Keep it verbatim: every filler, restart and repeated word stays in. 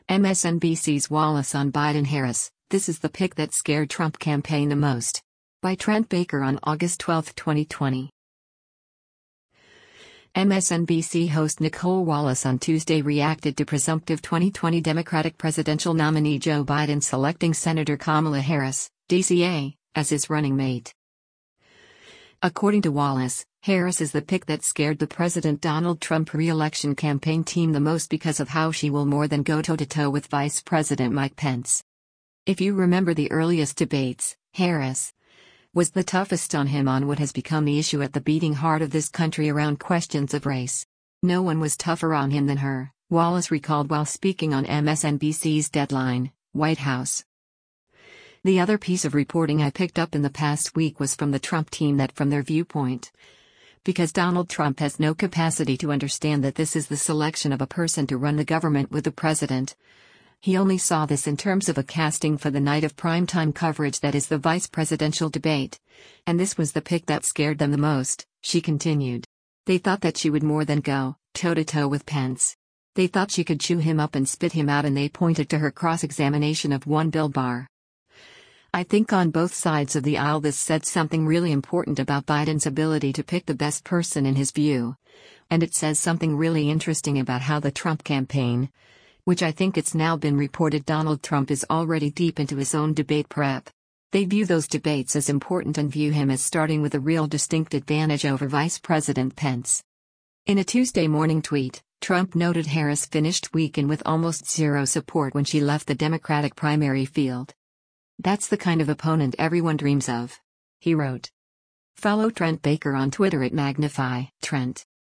M S N B C's Wallace on Biden-Harris, this is the pick that scared Trump campaign the most. By Trent Baker on August twelfth, twenty twenty. M S N B C host Nicole Wallace on Tuesday reacted to presumptive twenty twenty Democratic presidential nominee Joe Biden selecting Senator Kamala Harris, D C A, as his running mate. According to Wallace, Harris is the pick that scared the President Donald Trump re-election campaign team the most because of how she will more than go toe-to-toe with Vice President Mike Pence. If you remember the earliest debates, Harris was the toughest on him on what has become the issue at the beating heart of this country around questions of race. No one was tougher on him than her, Wallace recalled while speaking on M S N B C's Deadline, White House. The other piece of reporting I picked up in the past week was from the Trump team that from their viewpoint, because Donald Trump has no capacity to understand that this is the selection of a person to run the government with the president. He only saw this in terms of a casting for the night of primetime coverage that is the vice presidential debate. And this was the pick that scared them the most, she continued. They thought that she would more than go toe-to-toe with Pence. They thought she could chew him up and spit him out, and they pointed to her cross-examination of one Bill Barr. I think on both sides of the aisle this said something really important about Biden's ability to pick the best person in his view. And it says something really interesting about how the Trump campaign, which I think it's now been reported Donald Trump is already deep into his own debate prep. They view those debates as important and view him as starting with a real distinct advantage over Vice President Pence. In a Tuesday morning tweet, Trump noted Harris finished weekend with almost zero support when she left the Democratic primary field. That's the kind of opponent everyone dreams of, he wrote. Follow Trent Baker on Twitter at Magnify Trent.